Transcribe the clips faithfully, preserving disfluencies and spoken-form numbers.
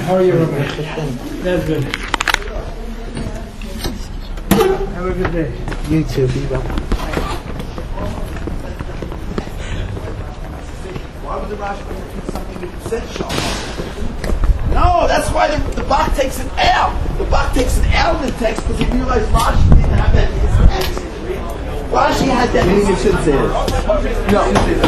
How are you, Rabbi? That's good. Have a good day. You too, be well. Why would the Rashi repeat something that said Shalom? No, that's why the, the Bach takes it out. The Bach takes it out of the text because he realized Rashi didn't have that in his text. Rashi had that in his text. No,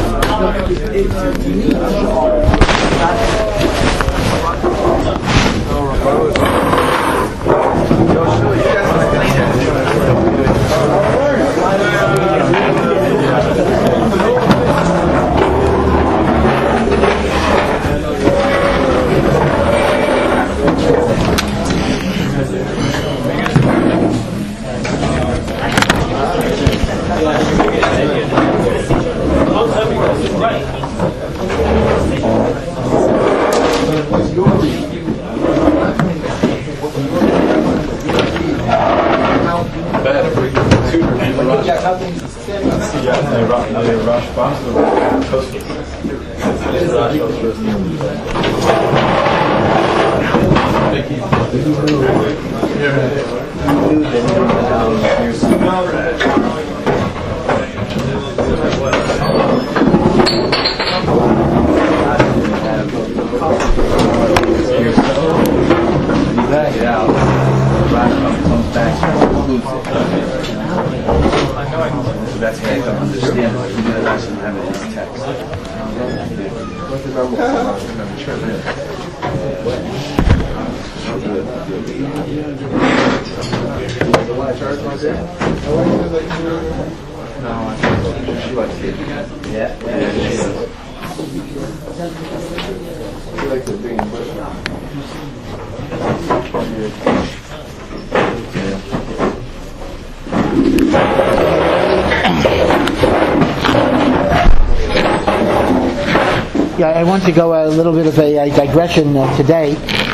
Yeah, I want to go a little bit of a, a digression uh, today.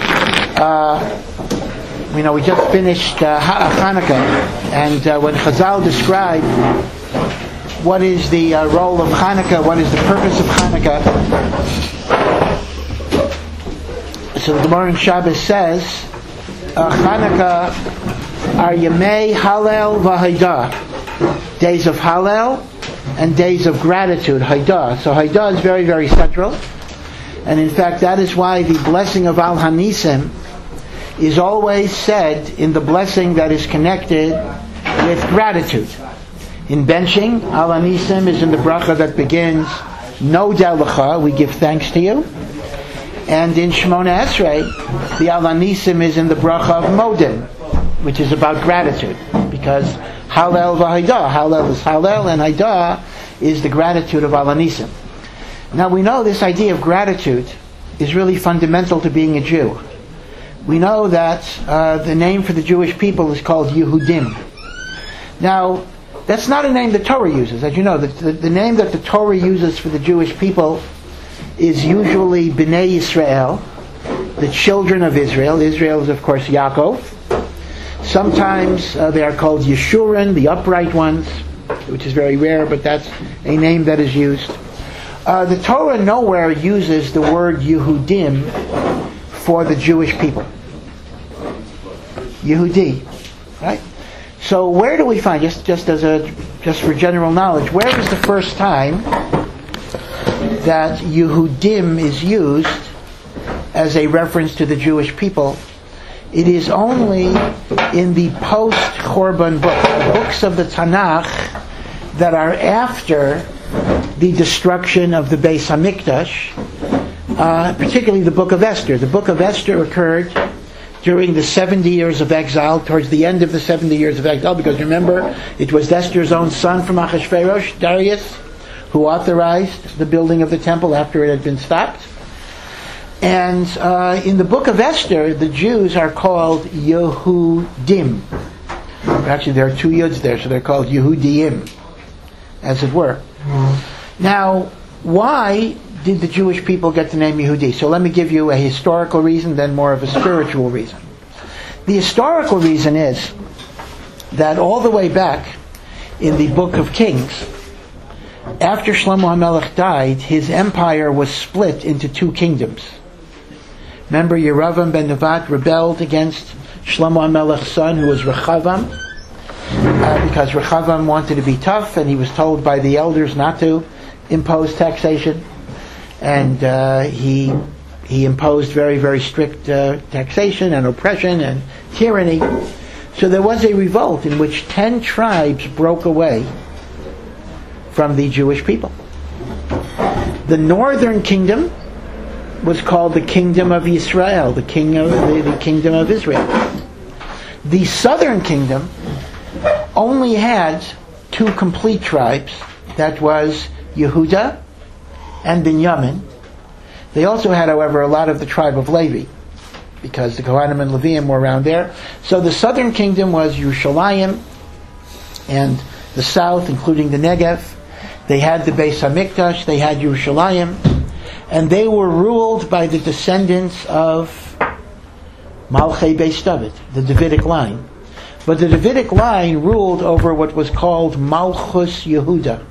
Uh, you know, we just finished uh, Hanukkah, and uh, when Chazal described what is the uh, role of Hanukkah, what is the purpose of Hanukkah, so the Gemara in Shabbos says, uh, Hanukkah are Yemei Hallel v'Haidah, days of Hallel and days of gratitude, Haidah. So Haidah is very, very central. And in fact, that is why the blessing of Al Hanisim is always said in the blessing that is connected with gratitude. In benching, Al Hanisim is in the bracha that begins, Nodeh Lecha, we give thanks to you. And in Shemona Esrei, the Al Hanisim is in the bracha of Modin, which is about gratitude. Because Hallel v'Haidah, Hallel is Hallel, and Haidah is the gratitude of Al Hanisim. Now we know this idea of gratitude is really fundamental to being a Jew. We know that uh, the name for the Jewish people is called Yehudim. Now, that's not a name the Torah uses. As you know, the, the, the name that the Torah uses for the Jewish people is usually Bnei Yisrael, the children of Israel. Israel is, of course, Yaakov. Sometimes uh, they are called Yeshurun, the upright ones, which is very rare, but that's a name that is used. Uh, the Torah nowhere uses the word Yehudim for the Jewish people. Yehudi, right? So where do we find, just just as a just for general knowledge, where is the first time that Yehudim is used as a reference to the Jewish people? It is only in the post-Chorban books, the books of the Tanakh that are after the destruction of the Beis Hamikdash, uh, particularly the Book of Esther. The Book of Esther occurred during the seventy years of exile, towards the end of the seventy years of exile, because remember, it was Esther's own son from Achashverosh, Darius, who authorized the building of the temple after it had been stopped. And uh, in the Book of Esther, the Jews are called Yehudim. Actually, there are two Yuds there, so they're called Yehudim, as it were. Mm-hmm. Now, why did the Jewish people get the name Yehudi? So let me give you a historical reason, then more of a spiritual reason. The historical reason is that all the way back in the Book of Kings, after Shlomo HaMelech died, his empire was split into two kingdoms. Remember, Yeravam ben Nevat rebelled against Shlomo HaMelech's son, who was Rechavam, uh, because Rechavam wanted to be tough, and he was told by the elders not to impose taxation, and uh, he he imposed very, very strict uh, taxation and oppression and tyranny. So there was a revolt in which ten tribes broke away from the Jewish people. The northern kingdom was called the Kingdom of Israel, the king of the, the Kingdom of Israel. The southern kingdom only had two complete tribes. That was Yehuda and Binyamin. They also had, however, a lot of the tribe of Levi, because the Kohanim and Leviim were around there. So the southern kingdom was Yerushalayim, and the south, including the Negev. They had the Beis HaMikdash, they had Yerushalayim, and they were ruled by the descendants of Malchei Beis David, the Davidic line. But the Davidic line ruled over what was called Malchus Yehuda.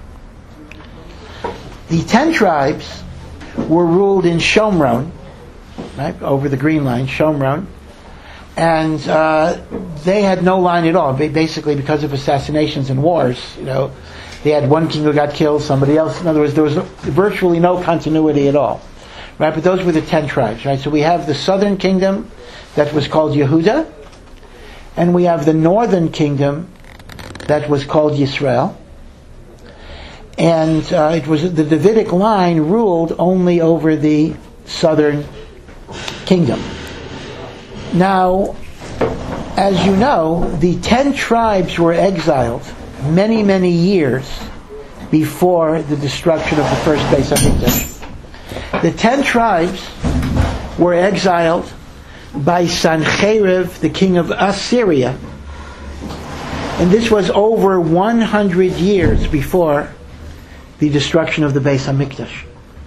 The ten tribes were ruled in Shomron, right, over the Green Line, Shomron, and uh, they had no line at all, basically because of assassinations and wars. You know, they had one king who got killed, somebody else. In other words, there was virtually no continuity at all, right? But those were the ten tribes, right? So we have the southern kingdom that was called Yehuda, and we have the northern kingdom that was called Yisrael. And uh, it was the Davidic line ruled only over the southern kingdom. Now, as you know, the ten tribes were exiled many, many years before the destruction of the first Beis HaMikdash. The ten tribes were exiled by Sancheriv, the king of Assyria, and this was over one hundred years before the destruction of the Beis HaMikdash.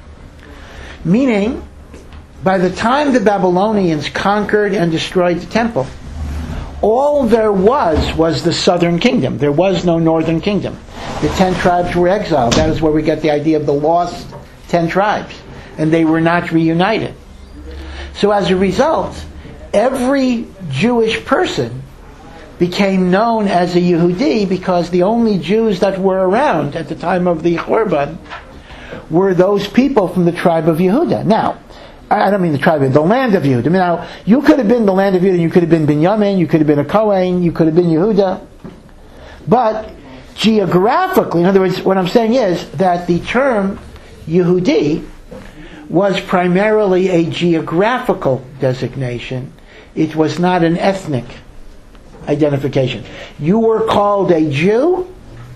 Meaning, by the time the Babylonians conquered and destroyed the temple, all there was was the southern kingdom. There was no northern kingdom. The ten tribes were exiled. That is where we get the idea of the lost ten tribes. And they were not reunited. So as a result, every Jewish person became known as a Yehudi because the only Jews that were around at the time of the Churban were those people from the tribe of Yehuda. Now, I don't mean the tribe of the land of Yehuda. I mean, now, you could have been the land of Yehuda, you could have been Binyamin, you could have been a Kohen, you could have been Yehuda. But geographically, in other words, what I'm saying is that the term Yehudi was primarily a geographical designation. It was not an ethnic identification. You were called a Jew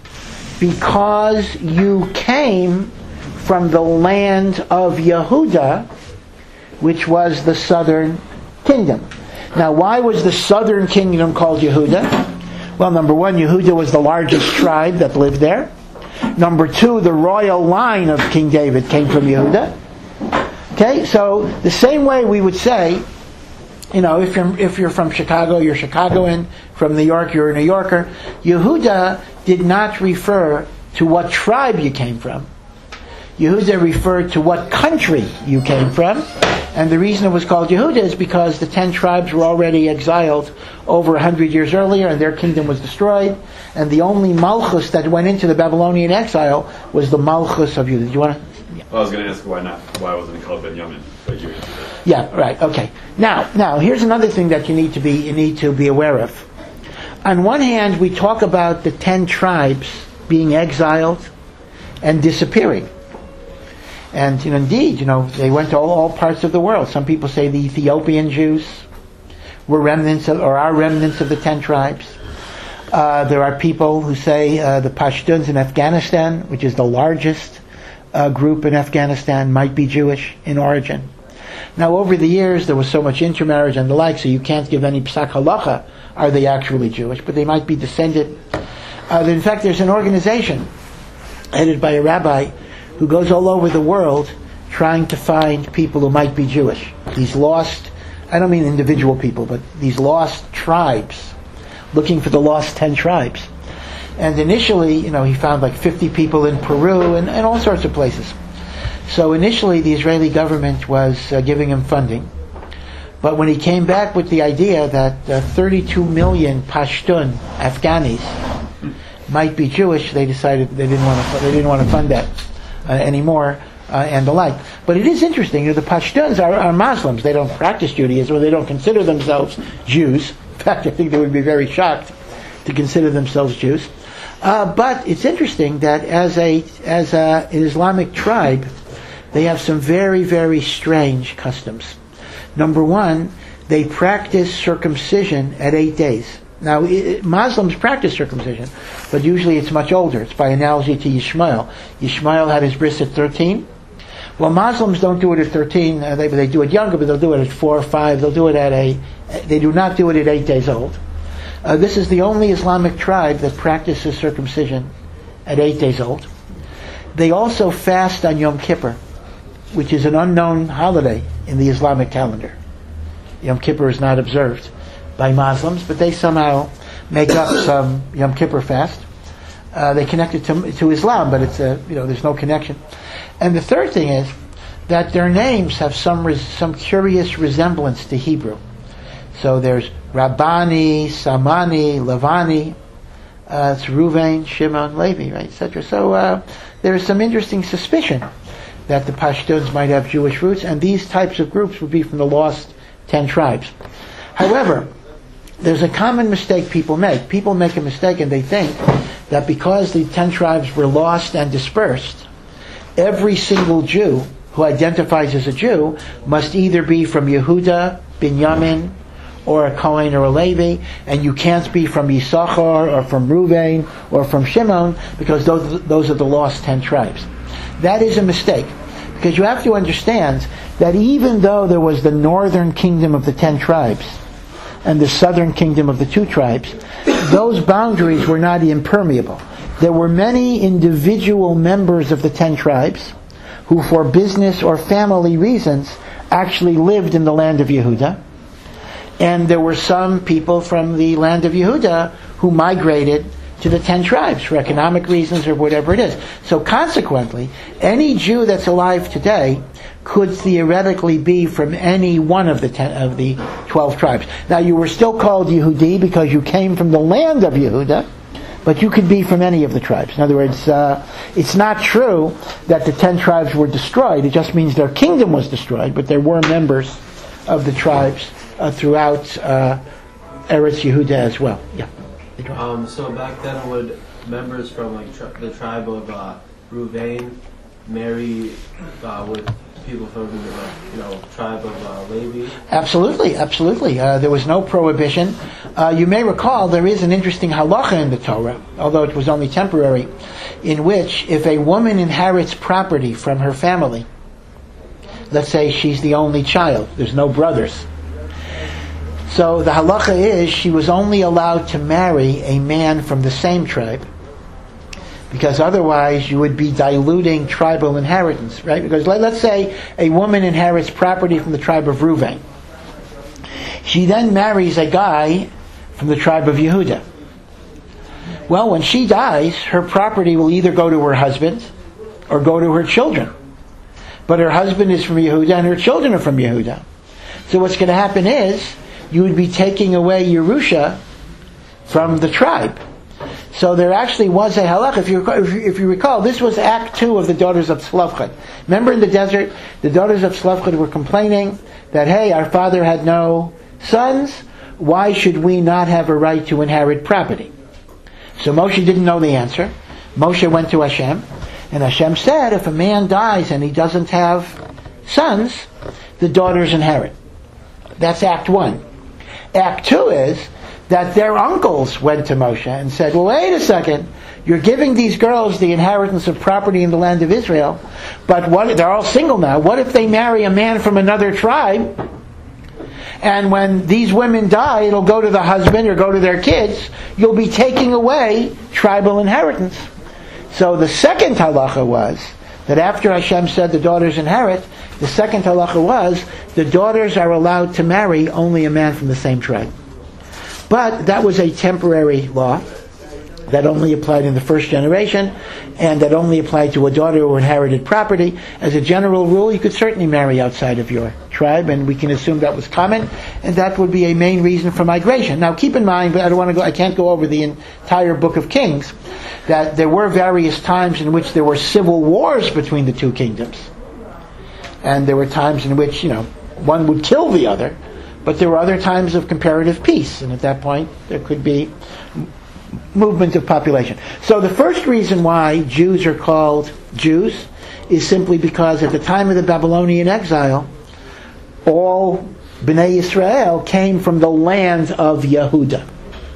because you came from the land of Yehuda, which was the southern kingdom. Now, why was the southern kingdom called Yehuda? Well, number one, Yehuda was the largest tribe that lived there. Number two, the royal line of King David came from Yehuda. Okay, so the same way we would say, you know, if you're if you're from Chicago, you're Chicagoan. From New York, you're a New Yorker. Yehuda did not refer to what tribe you came from. Yehuda referred to what country you came from. And the reason it was called Yehuda is because the ten tribes were already exiled over a hundred years earlier, and their kingdom was destroyed. And the only Malchus that went into the Babylonian exile was the Malchus of Yehuda. Do you want to? Yeah. Well, I was going to ask why not? Why wasn't it called Binyamin? But you answered it. Yeah, right. Okay. Now, now here's another thing that you need to be you need to be aware of. On one hand, we talk about the ten tribes being exiled and disappearing. And you know, indeed, you know, they went to all, all parts of the world. Some people say the Ethiopian Jews were remnants of, or are remnants of the ten tribes. Uh, there are people who say uh, the Pashtuns in Afghanistan, which is the largest uh, group in Afghanistan, might be Jewish in origin. Now, over the years, there was so much intermarriage and the like, so you can't give any psak halacha. Are they actually Jewish? But they might be descended. Uh, in fact, there's an organization headed by a rabbi who goes all over the world trying to find people who might be Jewish. These lost, I don't mean individual people, but these lost tribes, looking for the lost ten tribes. And initially, you know, he found like fifty people in Peru and, and all sorts of places. So initially the Israeli government was uh, giving him funding. But when he came back with the idea that uh, thirty-two million Pashtun Afghanis might be Jewish, they decided they didn't want to. They didn't want to fund that uh, anymore, uh, and the like. But it is interesting. You know, the Pashtuns are, are Muslims. They don't practice Judaism, or they don't consider themselves Jews. In fact, I think they would be very shocked to consider themselves Jews. Uh, but it's interesting that as a as a, an Islamic tribe, they have some very very strange customs. Number one, they practice circumcision at eight days. Now, it, Muslims practice circumcision, but usually it's much older. It's by analogy to Yishmael. Yishmael had his bris at thirteen. Well, Muslims don't do it at thirteen. Uh, they, they do it younger, but they'll do it at four or five. They'll do it at a. They do not do it at eight days old. Uh, this is the only Islamic tribe that practices circumcision at eight days old. They also fast on Yom Kippur, which is an unknown holiday in the Islamic calendar. Yom Kippur is not observed by Muslims, but they somehow make up some Yom Kippur fast. Uh, they connect it to, to Islam, but it's a, you know, there's no connection. And the third thing is that their names have some res, some curious resemblance to Hebrew. So there's Rabbani, Samani, Levani, uh, it's Ruvain, Shimon, Levi, right, et cetera. So uh, there is some interesting suspicion that the Pashtuns might have Jewish roots, and these types of groups would be from the lost ten tribes. However, there's a common mistake people make. People make a mistake and they think that because the ten tribes were lost and dispersed, every single Jew who identifies as a Jew must either be from Yehuda, Binyamin, or a Kohen or a Levi, and you can't be from Yisachar or from Ruvain or from Shimon, because those, those are the lost ten tribes. That is a mistake, because you have to understand that even though there was the northern kingdom of the ten tribes and the southern kingdom of the two tribes, those boundaries were not impermeable. There were many individual members of the ten tribes who, for business or family reasons, actually lived in the land of Yehuda, and there were some people from the land of Yehuda who migrated to the ten tribes for economic reasons or whatever it is. So consequently, any Jew that's alive today could theoretically be from any one of the ten, of the twelve tribes. Now, you were still called Yehudi because you came from the land of Yehuda, but you could be from any of the tribes. In other words, uh, it's not true that the ten tribes were destroyed. It just means their kingdom was destroyed, but there were members of the tribes uh, throughout uh, Eretz Yehuda as well. Yeah. Um, so back then, would members from like tri- the tribe of uh, Ruvain marry uh, with people from the uh, you know tribe of uh, Levi? Absolutely, absolutely. Uh, there was no prohibition. Uh, you may recall there is an interesting halacha in the Torah, although it was only temporary, in which if a woman inherits property from her family, let's say she's the only child, there's no brothers. So the halacha is she was only allowed to marry a man from the same tribe, because otherwise you would be diluting tribal inheritance, right? Because let, let's say a woman inherits property from the tribe of Reuven. She then marries a guy from the tribe of Yehuda. Well, when she dies, her property will either go to her husband or go to her children. But her husband is from Yehuda and her children are from Yehuda. So what's going to happen is you would be taking away Yerusha from the tribe. So there actually was a halach. If you, if you, if you recall, this was Act Two of the daughters of Tzlafchad. Remember in the desert, the daughters of Tzlafchad were complaining that, hey, our father had no sons. Why should we not have a right to inherit property? So Moshe didn't know the answer. Moshe went to Hashem, and Hashem said, if a man dies and he doesn't have sons, the daughters inherit. That's Act One. Act Two is that their uncles went to Moshe and said, well, wait a second, you're giving these girls the inheritance of property in the land of Israel, but what, they're all single now. What if they marry a man from another tribe, and when these women die, it'll go to the husband or go to their kids? You'll be taking away tribal inheritance. So the second halacha was that after Hashem said the daughters inherit, the second halacha was the daughters are allowed to marry only a man from the same tribe. But that was a temporary law. that only applied in the first generation, and that only applied to a daughter who inherited property. As a general rule, you could certainly marry outside of your tribe, and we can assume that was common, and that would be a main reason for migration. Now, keep in mind, but I don't want to go, I can't go over the entire Book of Kings, that there were various times in which there were civil wars between the two kingdoms, and there were times in which, you know, one would kill the other, but there were other times of comparative peace, and at that point, there could be movement of population. So the first reason why Jews are called Jews is simply because at the time of the Babylonian exile, all Bnei Israel came from the land of Yehuda.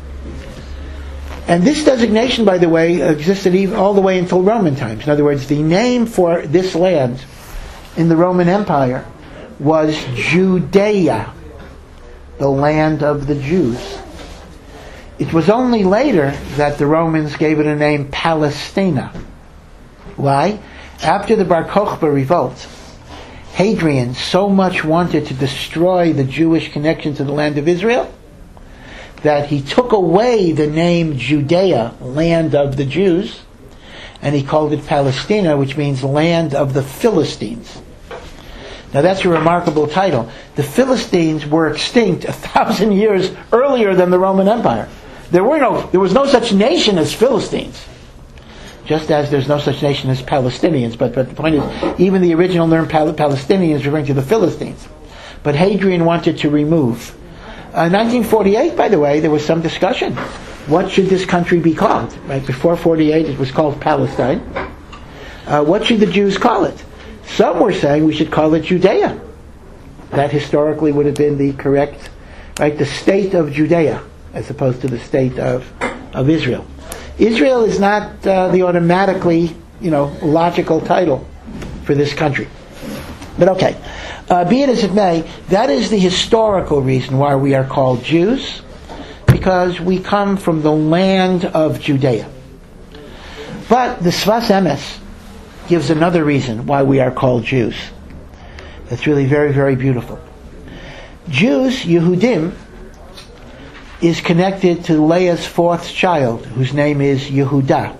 And this designation, by the way, existed even all the way until Roman times. In other words, the name for this land in the Roman Empire was Judea, the land of the Jews. It was only later that the Romans gave it a name Palestina. Why? After the Bar Kokhba revolt, Hadrian so much wanted to destroy the Jewish connection to the land of Israel that he took away the name Judea, land of the Jews, and he called it Palestina, which means land of the Philistines. Now that's a remarkable title. The Philistines were extinct a thousand years earlier than the Roman Empire. There were no, there was no such nation as Philistines, just as there's no such nation as Palestinians. But, but the point is, even the original term Pal- Palestinians referring to the Philistines. But Hadrian wanted to remove. Uh, in nineteen forty-eight, by the way, there was some discussion. What should this country be called? Right before forty-eight, it was called Palestine. Uh, what should the Jews call it? Some were saying we should call it Judea. That historically would have been the correct, right, the state of Judea, as opposed to the state of, of Israel. Israel is not uh, the automatically, you know, logical title for this country. But okay, uh, be it as it may, that is the historical reason why we are called Jews, because we come from the land of Judea. But the Sfas Emes gives another reason why we are called Jews. That's really very, very beautiful. Jews, Yehudim, is connected to Leah's fourth child, whose name is Yehuda.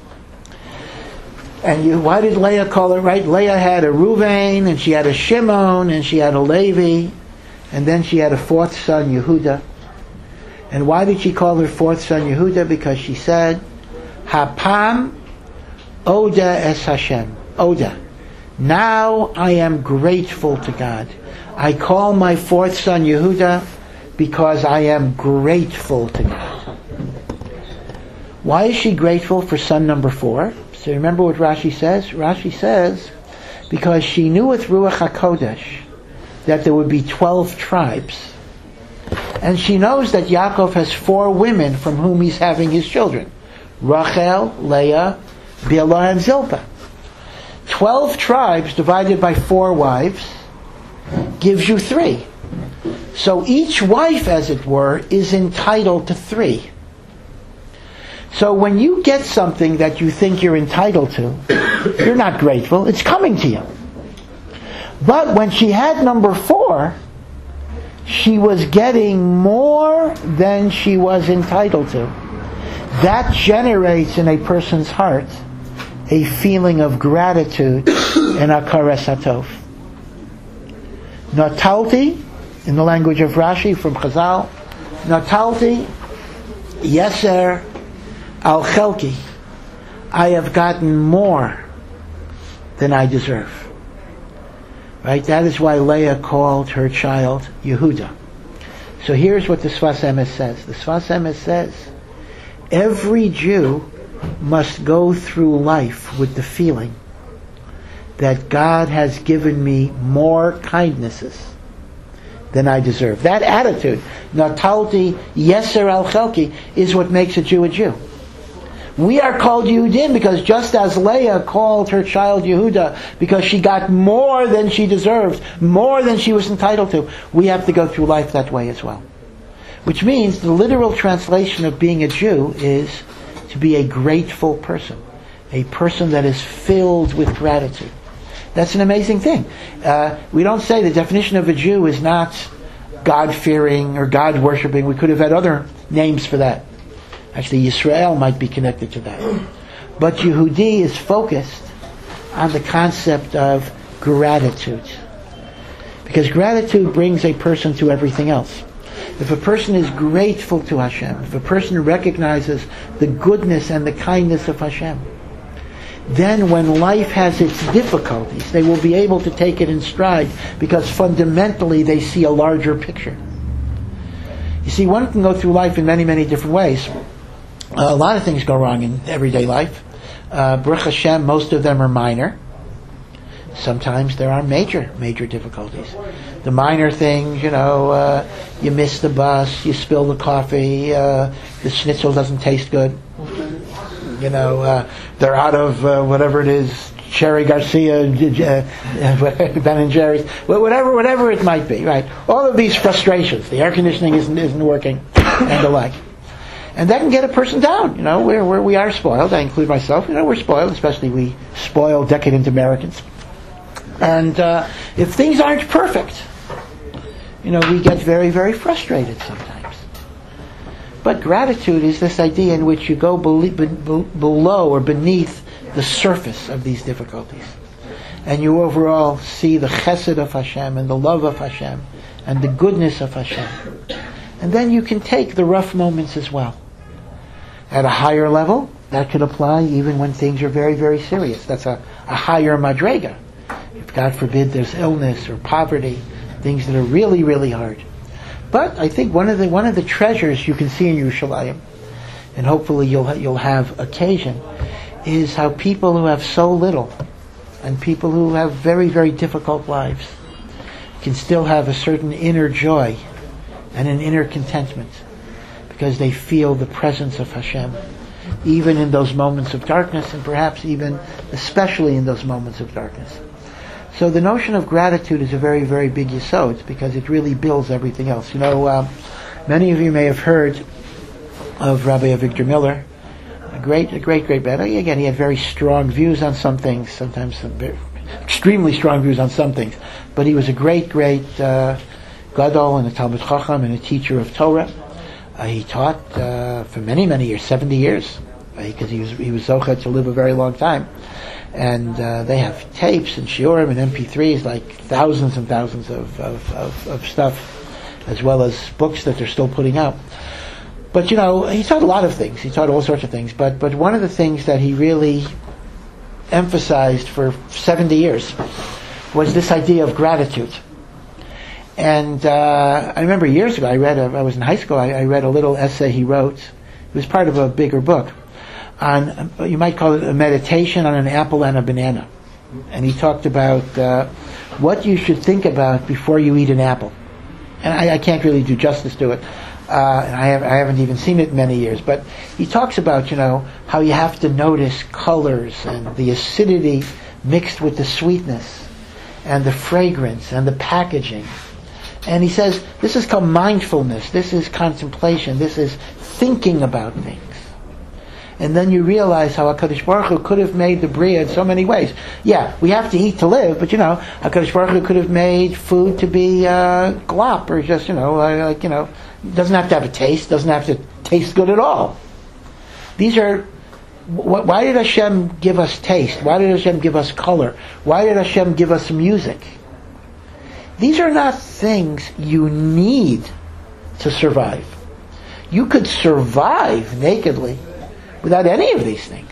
And you, why did Leah call it right? Leah had a Reuven, and she had a Shimon, and she had a Levi, and then she had a fourth son, Yehuda. And why did she call her fourth son Yehuda? Because she said, Hapam Oda es Hashem. Oda. Now I am grateful to God. I call my fourth son Yehuda because I am grateful to God. Why is she grateful for son number four? So remember what Rashi says? Rashi says, because she knew with Ruach HaKodesh that there would be twelve tribes. And she knows that Yaakov has four women from whom he's having his children. Rachel, Leah, Bilhah, and Zilpah. Twelve tribes divided by four wives gives you three. So each wife, as it were, is entitled to three. So when you get something that you think you're entitled to, you're not grateful, it's coming to you. But when she had number four, she was getting more than she was entitled to. That generates in a person's heart a feeling of gratitude and akaras hatov. Natalti, in the language of Rashi from Chazal, Natalti yeser al chelki. I have gotten more than I deserve. Right? That is why Leah called her child Yehuda. So here's what the Sfas Emes says. The Sfas Emes says, every Jew must go through life with the feeling that God has given me more kindnesses than I deserve. That attitude, Natalti Yeser al Chelki, is what makes a Jew a Jew. We are called Yehudim because just as Leah called her child Yehuda because she got more than she deserved, more than she was entitled to, we have to go through life that way as well. Which means the literal translation of being a Jew is to be a grateful person. A person that is filled with gratitude. That's an amazing thing. Uh, we don't say the definition of a Jew is not God-fearing or God-worshipping. We could have had other names for that. Actually, Yisrael might be connected to that. But Yehudi is focused on the concept of gratitude. Because gratitude brings a person to everything else. If a person is grateful to Hashem, if a person recognizes the goodness and the kindness of Hashem, then when life has its difficulties, they will be able to take it in stride because fundamentally they see a larger picture. You see, one can go through life in many, many different ways. Uh, a lot of things go wrong in everyday life. Uh, Baruch Hashem, most of them are minor. Sometimes there are major, major difficulties. The minor things, you know, uh, you miss the bus, you spill the coffee, uh, the schnitzel doesn't taste good. You know, uh, they're out of uh, whatever it is, Cherry Garcia, uh, Ben and Jerry's, whatever, whatever it might be, right? All of these frustrations, the air conditioning isn't isn't working, and the like, and that can get a person down. You know, where where we are spoiled. I include myself. You know, we're spoiled, especially we spoiled, decadent Americans. And uh, if things aren't perfect, you know, we get very, very frustrated sometimes. But gratitude is this idea in which you go be- be- below or beneath the surface of these difficulties. And you overall see the chesed of Hashem and the love of Hashem and the goodness of Hashem. And then you can take the rough moments as well. At a higher level, that could apply even when things are very, very serious. That's a, a higher madrega. If God forbid there's illness or poverty, things that are really, really hard. But I think one of the one of the treasures you can see in Yerushalayim, and hopefully you'll you'll have occasion, is how people who have so little, and people who have very, very difficult lives, can still have a certain inner joy and an inner contentment, because they feel the presence of Hashem, even in those moments of darkness, and perhaps even especially in those moments of darkness. So the notion of gratitude is a very, very big yesod, because it really builds everything else. You know, uh, many of you may have heard of Rabbi Avigdor Miller, a great, a great, great man. Again, he had very strong views on some things, sometimes some very, extremely strong views on some things. But he was a great, great uh, gadol and a Talmid Chacham and a teacher of Torah. Uh, he taught uh, for many, many years, seventy years, because uh, he was he was zocheh to live a very long time. And uh, they have tapes and shiurim and M P threes, like thousands and thousands of, of, of, of stuff, as well as books that they're still putting out. But, you know, he taught a lot of things. He taught all sorts of things. But but one of the things that he really emphasized for seventy years was this idea of gratitude. And uh, I remember years ago, I read, a, I was in high school, I, I read a little essay he wrote. It was part of a bigger book on, you might call it a meditation on an apple and a banana. And he talked about uh, what you should think about before you eat an apple. And I, I can't really do justice to it. Uh, and I, have, I haven't even seen it in many years. But he talks about, you know, how you have to notice colors and the acidity mixed with the sweetness and the fragrance and the packaging. And he says, this is called mindfulness. This is contemplation. This is thinking about things. And then you realize how HaKadosh Baruch Hu could have made the Bria in so many ways. Yeah, we have to eat to live, but you know, HaKadosh Baruch Hu could have made food to be uh, glop, or just, you know, like, you know, doesn't have to have a taste, doesn't have to taste good at all. These are, wh- why did Hashem give us taste? Why did Hashem give us color? Why did Hashem give us music? These are not things you need to survive. You could survive nakedly without any of these things.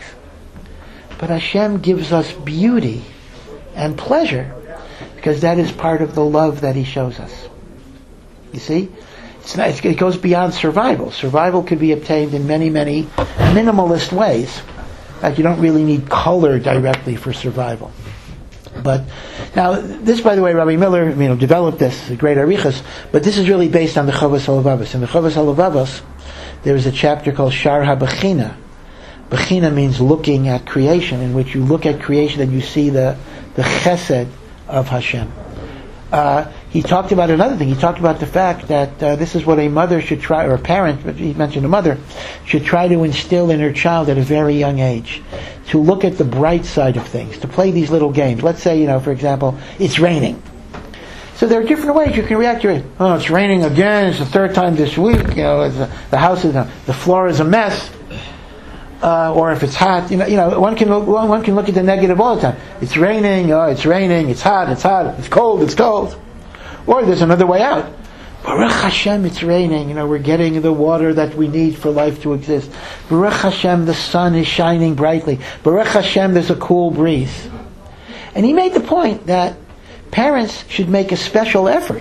But Hashem gives us beauty and pleasure because that is part of the love that He shows us. You see? It's not, it goes beyond survival. Survival could be obtained in many, many minimalist ways. In fact, you don't really need color directly for survival. But now, this, by the way, Rabbi Miller, you know, developed this, a great arichas, but this is really based on the Chovos HaLevavos. In the Chovos HaLevavos, there is a chapter called Shar HaBechina. Bechina means looking at creation, in which you look at creation and you see the, the chesed of Hashem. Uh, he talked about another thing. He talked about the fact that uh, this is what a mother should try, or a parent, but he mentioned a mother, should try to instill in her child at a very young age. To look at the bright side of things, to play these little games. Let's say, you know, for example, it's raining. So there are different ways you can react to it. Oh, it's raining again. It's the third time this week. You know, it's a, the house is a, the floor is a mess. Uh, or if it's hot, you know, you know, one can look, one, one can look at the negative all the time. It's raining. Oh, it's raining. It's hot. It's hot. It's cold. It's cold. Or there's another way out. Baruch Hashem, it's raining. You know, we're getting the water that we need for life to exist. Baruch Hashem, the sun is shining brightly. Baruch Hashem, there's a cool breeze. And he made the point that parents should make a special effort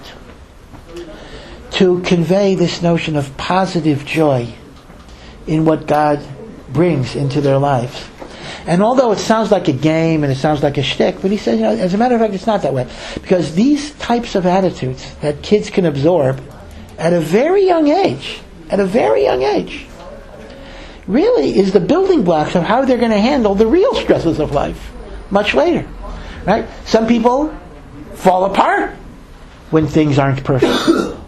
to convey this notion of positive joy in what God brings into their lives. And although it sounds like a game and it sounds like a shtick, but he says, you know, as a matter of fact, it's not that way. Because these types of attitudes that kids can absorb at a very young age, at a very young age, really is the building blocks of how they're going to handle the real stresses of life much later. Right? Some people fall apart when things aren't perfect.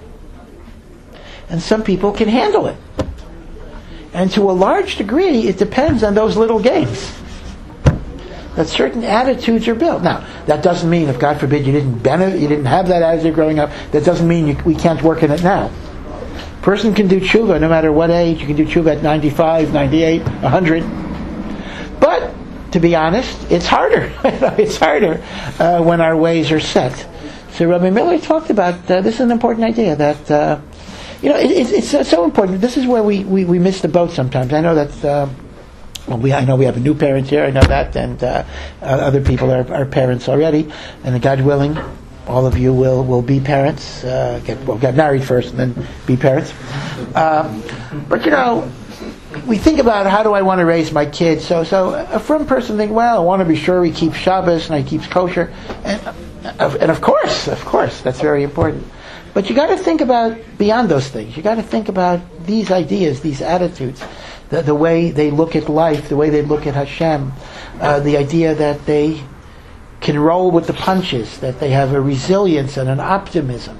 And some people can handle it. And to a large degree, it depends on those little games. That certain attitudes are built. Now, that doesn't mean, if God forbid you didn't benefit, you didn't have that attitude growing up, that doesn't mean you, we can't work in it now. A person can do tshuva no matter what age. You can do tshuva at ninety-five, ninety-eight, one hundred. But, to be honest, it's harder. It's harder uh, when our ways are set. So Rabbi Miller talked about, uh, this is an important idea, that, uh, you know, it, it's, it's so important. This is where we, we, we miss the boat sometimes. I know that... Uh, Well, we, I know we have a new parent here, I know that, and uh, other people are, are parents already, and God willing, all of you will, will be parents, uh, get, well, get married first and then be parents. Uh, but you know, we think about how do I want to raise my kids, so so a frum person thinks, well, I want to be sure he keeps Shabbos and he keeps kosher, and, and of course, of course, that's very important. But you got to think about beyond those things. You got to think about these ideas, these attitudes. The, the way they look at life, the way they look at Hashem, uh, the idea that they can roll with the punches, that they have a resilience and an optimism.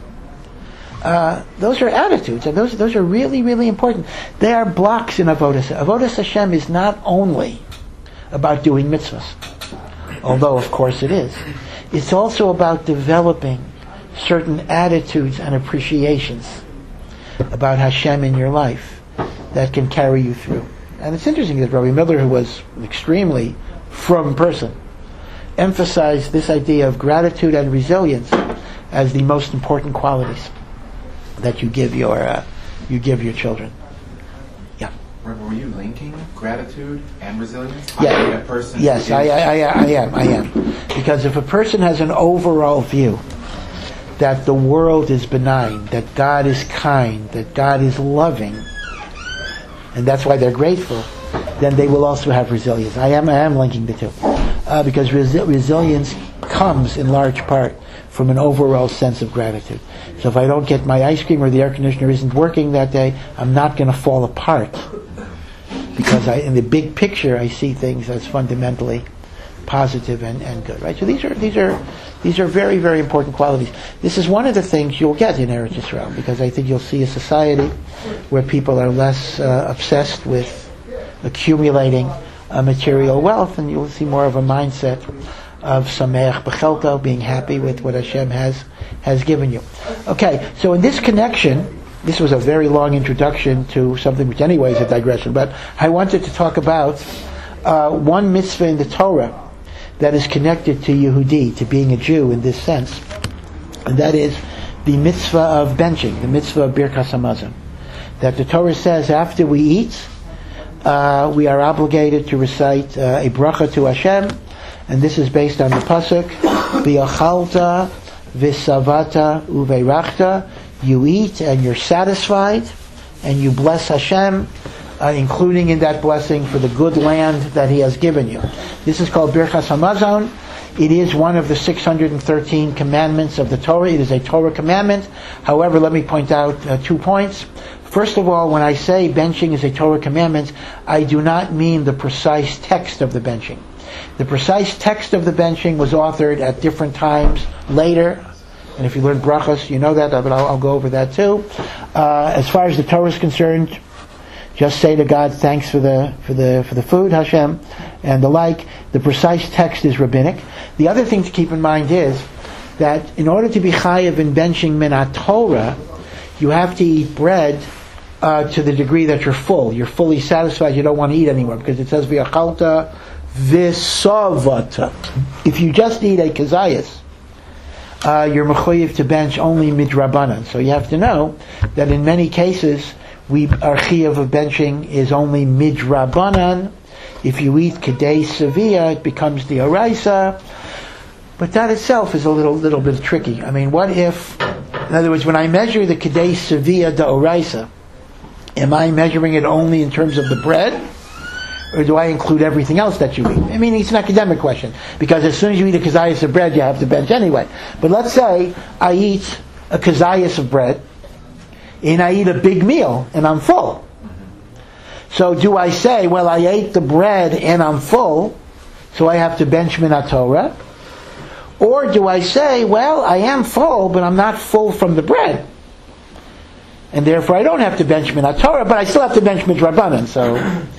Uh, those are attitudes, and those those are really, really important. They are blocks in Avodas. Avodas Hashem is not only about doing mitzvahs, although of course it is. It's also about developing certain attitudes and appreciations about Hashem in your life that can carry you through. And it's interesting that Rabbi Miller, who was an extremely frum person, emphasized this idea of gratitude and resilience as the most important qualities that you give your uh, you give your children. Yeah. Rabbi, were you linking gratitude and resilience? Yeah. I mean, a person yes, I, I, I, I am. I am. Because if a person has an overall view that the world is benign, that God is kind, that God is loving, and that's why they're grateful, then they will also have resilience. I am I am linking the two. Uh, because resi- resilience comes in large part from an overall sense of gratitude. So if I don't get my ice cream or the air conditioner isn't working that day, I'm not going to fall apart. Because I, in the big picture, I see things as fundamentally positive and, and good. Right? So these are these are these are very, very important qualities. This is one of the things you'll get in Eretz Yisrael, because I think you'll see a society where people are less uh, obsessed with accumulating uh, material wealth, and you'll see more of a mindset of Sameach B'chelko, being happy with what Hashem has has given you. Okay, so in this connection, this was a very long introduction to something which anyway is a digression, but I wanted to talk about uh, one mitzvah in the Torah that is connected to Yehudi, to being a Jew in this sense, and that is the mitzvah of benching, the mitzvah of Birkas Hamazon. That the Torah says after we eat, uh, we are obligated to recite uh, a bracha to Hashem, and this is based on the pasuk, V'achalta v'savata uveirachta. You eat and you're satisfied, and you bless Hashem, uh, including in that blessing for the good land that He has given you. This is called Birkas Hamazon. It is one of the six hundred thirteen commandments of the Torah. It is a Torah commandment. However, let me point out uh, two points. First of all, when I say benching is a Torah commandment, I do not mean the precise text of the benching. The precise text of the benching was authored at different times later. And if you learn brachas, you know that, but I'll, I'll go over that too. Uh, as far as the Torah is concerned, just say to God, thanks for the for the for the food, Hashem, and the like. The precise text is rabbinic. The other thing to keep in mind is that in order to be chayiv in benching minat Torah, you have to eat bread uh, to the degree that you're full. You're fully satisfied. You don't want to eat anymore because it says v'achalta v'savata. If you just eat a kazayas, uh, you're mechuyev to bench only midrabanan. So you have to know that in many cases, we our chiyuv of benching is only midrabanan. If you eat kedei sevia, it becomes the oraisa. But that itself is a little little bit tricky. I mean, what if, in other words, when I measure the kedei sevia de oraisa, am I measuring it only in terms of the bread, or do I include everything else that you eat? I mean, it's an academic question, because as soon as you eat a kazayas of bread, you have to bench anyway. But let's say I eat a kazayas of bread, and I eat a big meal, and I'm full. So do I say, well, I ate the bread and I'm full, so I have to bench minat Torah? Or do I say, well, I am full, but I'm not full from the bread, and therefore I don't have to bench minat Torah, but I still have to bench midrabanan. So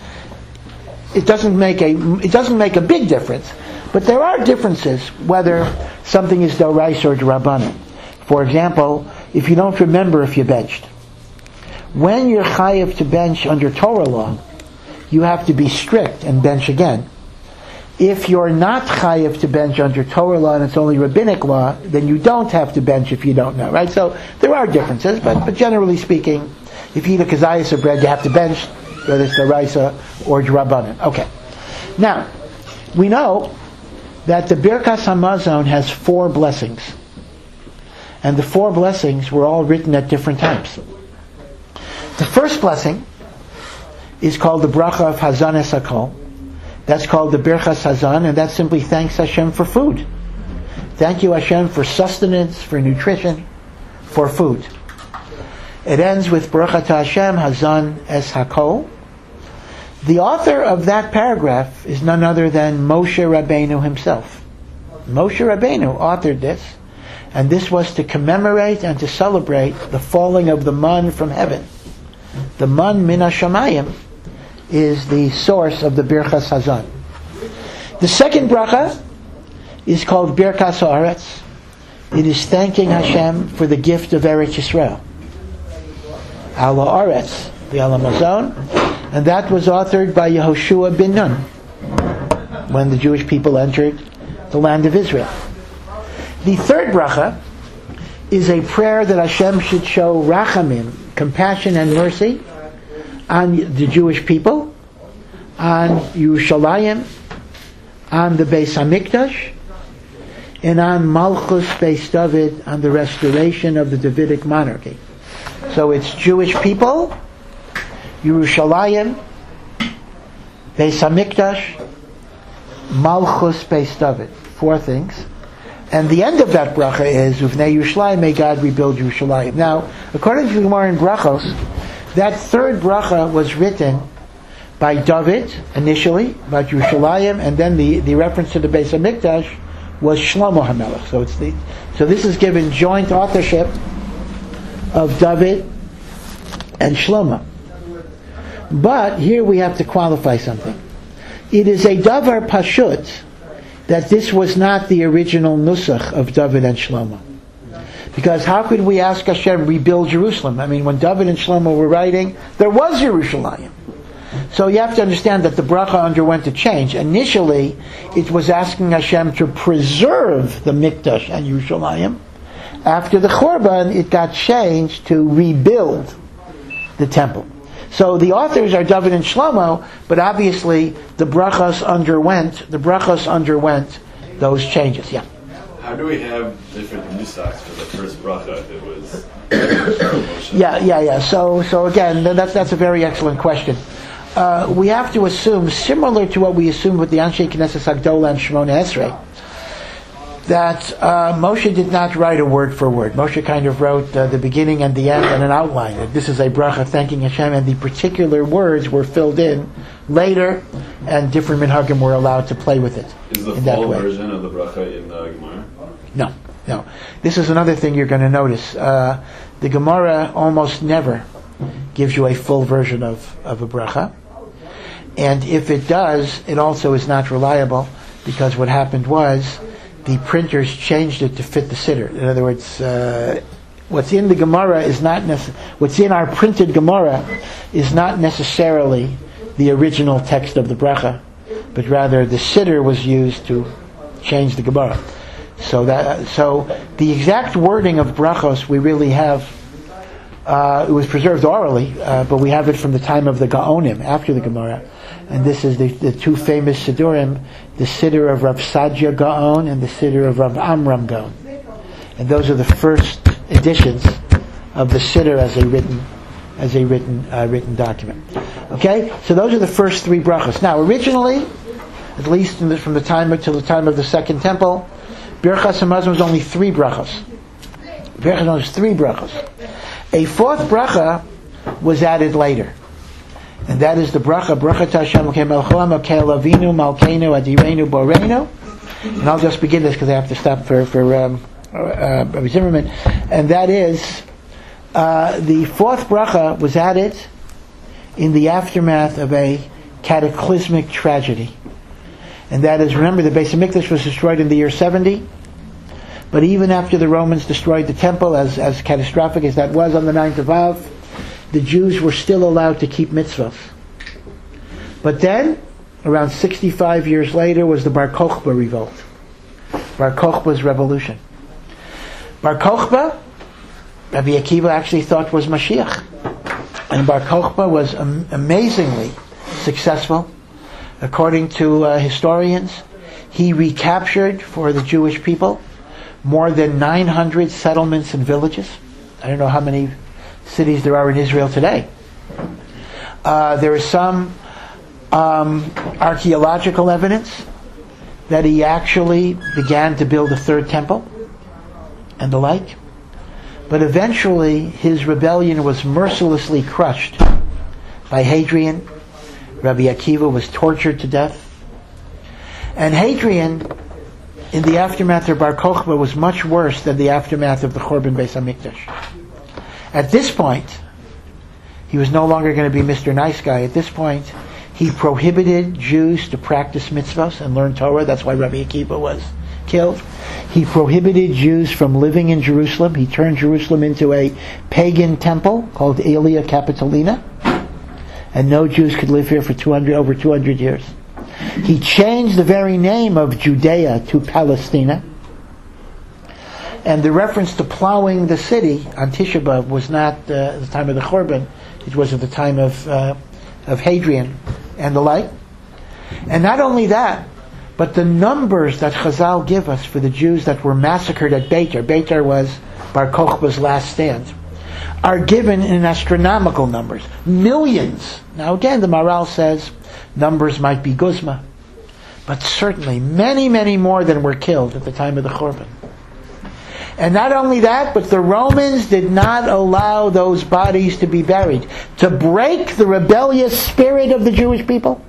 it doesn't make a it doesn't make a big difference. But there are differences whether something is d'oraisa or d'rabanan. For example, if you don't remember if you benched, when you're chayiv to bench under Torah law, you have to be strict and bench again. If you're not chayiv to bench under Torah law and it's only rabbinic law, then you don't have to bench if you don't know, right? So there are differences, but, but generally speaking, if you eat a kazayas of bread, you have to bench, whether it's d'oraisa or d'rabanan. Okay. Now, we know that the Birkas Hamazon has four blessings. And the four blessings were all written at different times. The first blessing is called the bracha of Hazanes HaKol. That's called the Birchas Hazan, and that simply thanks Hashem for food. Thank you, Hashem, for sustenance, for nutrition, for food. It ends with Baruch Atah Hashem, Hazan es HaKol. The author of that paragraph is none other than Moshe Rabbeinu himself. Moshe Rabbeinu authored this, and this was to commemorate and to celebrate the falling of the man from heaven. The man min hashamayim is the source of the Birchas Hazan. The second bracha is called Birkas Haaretz. It is thanking Hashem for the gift of Eretz Yisrael. Al Haaretz, the Al Hamazon, and that was authored by Yehoshua bin Nun when the Jewish people entered the land of Israel. The third bracha is a prayer that Hashem should show rachamim, compassion and mercy, on the Jewish people, on Yerushalayim, on the Beis Hamikdash, and on Malchus Beis David, on the restoration of the Davidic monarchy. So it's Jewish people, Yerushalayim, Beis Hamikdash, Malchus Beis David. Four things. And the end of that bracha is, Uvnei Yerushalayim, may God rebuild Yerushalayim. Now, according to the Gemara in Brachos, that third bracha was written by David initially, about Yerushalayim, and then the, the reference to the Beis Hamikdash was Shlomo HaMelech. So it's the so this is given joint authorship of David and Shlomo. But here we have to qualify something. It is a davar pashut that this was not the original nusach of David and Shlomo. Because how could we ask Hashem rebuild Jerusalem? I mean, when David and Shlomo were writing, there was Yerushalayim. So you have to understand that the bracha underwent a change. Initially, it was asking Hashem to preserve the Mikdash and Yerushalayim. After the Churban, it got changed to rebuild the temple. So the authors are David and Shlomo, but obviously the brachas underwent the brachas underwent those changes. Yeah. How do we have different nusachs for the first bracha if it was? yeah, yeah, yeah. So, so again, that's that's a very excellent question. Uh, we have to assume, similar to what we assumed with the Anshe Knesset Hagdola and Shemona Esrei, that uh, Moshe did not write a word for word. Moshe kind of wrote uh, the beginning and the end and an outline. This is a bracha thanking Hashem, and the particular words were filled in later, and different minhagim were allowed to play with it. Is the in full that way. version of the bracha in the Gemara? No, no. This is another thing you're going to notice. Uh, the Gemara almost never gives you a full version of, of a bracha. And if it does, it also is not reliable, because what happened was the printers changed it to fit the siddur. In other words, uh, what's in the Gemara is not necess- what's in our printed Gemara is not necessarily the original text of the bracha, but rather the siddur was used to change the Gemara. So that so the exact wording of brachos we really have. Uh, it was preserved orally, uh, but we have it from the time of the Gaonim after the Gemara, and this is the, the two famous siddurim: the siddur of Rav Sadia Gaon and the siddur of Rav Amram Gaon. And those are the first editions of the siddur as a written, as a written, uh, written document. Okay, so those are the first three brachos. Now, originally, at least in the, from the time until the time of the Second Temple, Birchas Hamazon was only three brachos. Birchas Hamazon was three brachos. A fourth bracha was added later, and that is the bracha bracha Hashem Melcholam Avinu Malkeinu Adirenu Borenu. And I'll just begin this because I have to stop for for um, uh, Rabbi Zimmerman, and that is uh, the fourth bracha was added in the aftermath of a cataclysmic tragedy, and that is, remember, the Beis Hamikdash was destroyed in the year seventy. But even after the Romans destroyed the temple, as, as catastrophic as that was on the ninth of Av, the Jews were still allowed to keep mitzvahs. But then, around sixty-five years later, was the Bar Kokhba revolt. Bar Kokhba's revolution. Bar Kokhba, Rabbi Akiva actually thought was Mashiach. And Bar Kokhba was am- amazingly successful. According to uh, historians, he recaptured for the Jewish people more than nine hundred settlements and villages. I don't know how many cities there are in Israel today. Uh, there is some um, archaeological evidence that he actually began to build a third temple and the like. But eventually his rebellion was mercilessly crushed by Hadrian. Rabbi Akiva was tortured to death. And Hadrian, in the aftermath of Bar Kokhba, was much worse than the aftermath of the Churban Beis Hamikdash. At this point, he was no longer going to be Mister Nice Guy. At this point, he prohibited Jews to practice mitzvahs and learn Torah. That's why Rabbi Akiva was killed. He prohibited Jews from living in Jerusalem. He turned Jerusalem into a pagan temple called Aelia Capitolina, and no Jews could live here for two hundred over two hundred years. He changed the very name of Judea to Palestina. And the reference to plowing the city on Tisha B'Av was not uh, at the time of the Churban. It was at the time of uh, of Hadrian and the like. And not only that, but the numbers that Chazal give us for the Jews that were massacred at Beitar, Beitar was Bar Kokhba's last stand, are given in astronomical numbers. Millions. Now again, the Maharal says numbers might be guzma, but certainly many, many more than were killed at the time of the Churban. And not only that, but the Romans did not allow those bodies to be buried. To break the rebellious spirit of the Jewish people,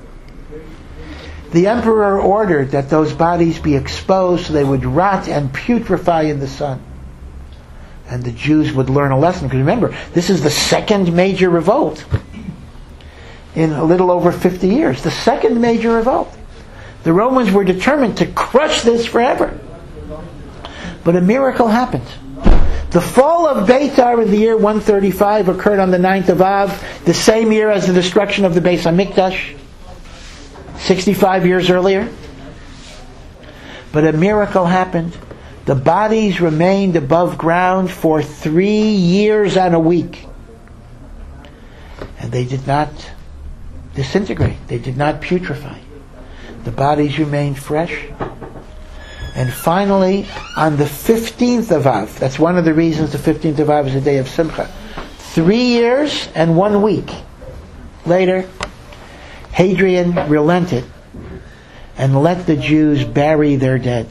the emperor ordered that those bodies be exposed so they would rot and putrefy in the sun. And the Jews would learn a lesson. Because remember, this is the second major revolt in a little over fifty years. The second major revolt. The Romans were determined to crush this forever. But a miracle happened. The fall of Beitar in the year one thirty-five occurred on the ninth of Av, the same year as the destruction of the Beis Hamikdash, sixty-five years earlier. But a miracle happened. The bodies remained above ground for three years and a week. And they did not disintegrate. They did not putrefy. The bodies remained fresh. And finally, on the fifteenth of Av, that's one of the reasons the fifteenth of Av is a day of Simcha. Three years and one week later, Hadrian relented and let the Jews bury their dead.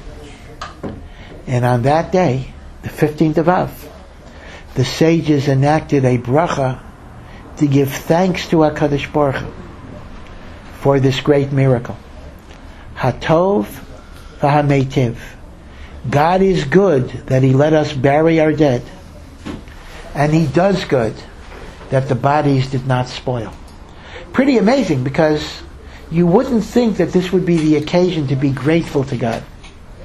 And on that day, the fifteenth of Av, the sages enacted a bracha to give thanks to HaKadosh Baruch Hu for this great miracle. Hatov v'hametiv. God is good that He let us bury our dead. And He does good that the bodies did not spoil. Pretty amazing, because you wouldn't think that this would be the occasion to be grateful to God.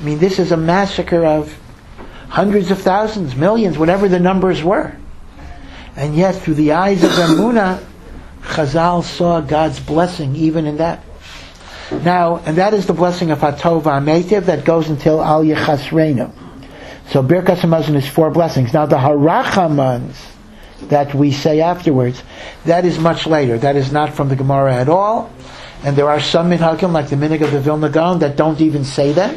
I mean, this is a massacre of hundreds of thousands, millions, whatever the numbers were. And yet, through the eyes of Emunah, Chazal saw God's blessing even in that. Now, and that is the blessing of Hatov HaMeitiv that goes until Al Yechasreinu. So Birkas Hamazon is four blessings. Now the Harachamans that we say afterwards, that is much later. That is not from the Gemara at all. And there are some minhagim, like the minhag of the Vilna Gaon, that don't even say them.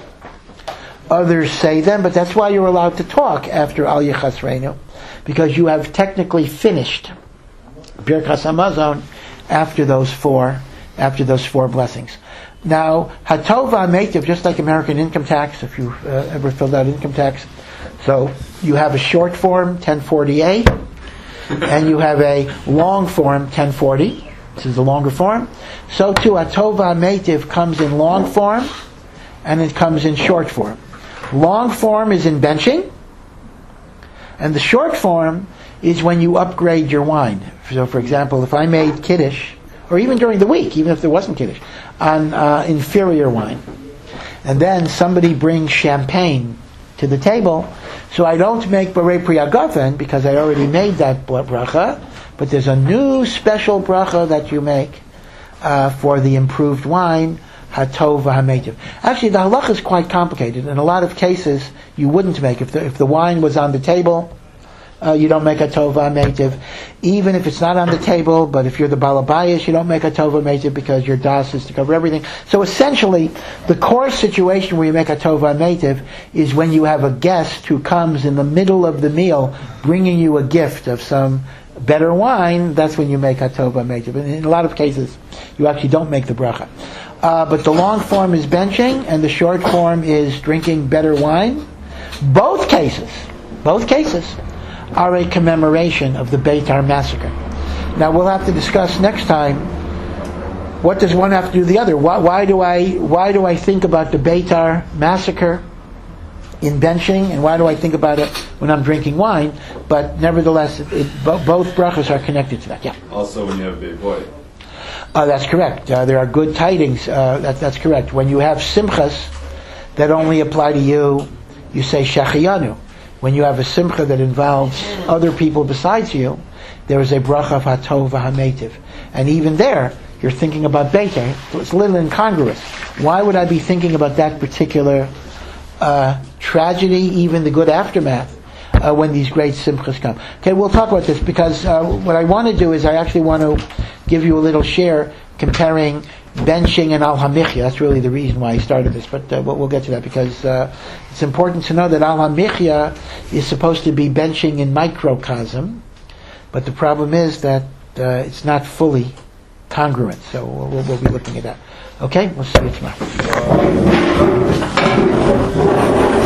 Others say them, but that's why you're allowed to talk after Al Yechasreinu, because you have technically finished Birkas Hamazon after those four, after those four blessings. Now, Hatov HaMeitiv, just like American income tax, if you uh, ever filled out income tax, so you have a short form, ten forty-eight, and you have a long form, ten forty. This is the longer form. So too, Hatov HaMeitiv comes in long form, and it comes in short form. Long form is in benching, and the short form is when you upgrade your wine. So, for example, if I made Kiddush, or even during the week, even if there wasn't Kiddush, on uh, inferior wine, and then somebody brings champagne to the table, so I don't make Borei Pri Hagafen because I already made that bracha, but there's a new special bracha that you make uh, for the improved wine, Hatov HaMeitiv. Actually, the halacha is quite complicated. In a lot of cases, you wouldn't make, if the, if the wine was on the table, Uh, you don't make a tova meitiv, even if it's not on the table. But if you're the balabayas, you don't make a tova meitiv because your das is to cover everything. So essentially, the core situation where you make a tova meitiv is when you have a guest who comes in the middle of the meal, bringing you a gift of some better wine. That's when you make a tova meitiv. And in a lot of cases, you actually don't make the bracha. Uh, but the long form is benching, and the short form is drinking better wine. Both cases, both cases. are a commemoration of the Beitar massacre. Now we'll have to discuss next time, what does one have to do with the other? Why, why do I why do I think about the Beitar massacre in benching, and why do I think about it when I'm drinking wine? But nevertheless, it, it, bo- both brachas are connected to that. Yeah. Also, when you have a big boy. Uh, that's correct. Uh, there are good tidings. Uh, that, that's correct. When you have simchas that only apply to you, you say Shachiyanu. When you have a simcha that involves other people besides you, there is a bracha of Hatov HaMeitiv. And even there, you're thinking about Beitar. It's a little incongruous. Why would I be thinking about that particular uh, tragedy, even the good aftermath, uh, when these great simchas come? Okay, we'll talk about this, because uh, what I want to do is I actually want to give you a little share comparing benching and Al HaMichya. That's really the reason why I started this, but uh, we'll, we'll get to that, because uh, it's important to know that Al HaMichya is supposed to be benching in microcosm, but the problem is that uh, it's not fully congruent, so we'll, we'll be looking at that. Okay, we'll see you tomorrow.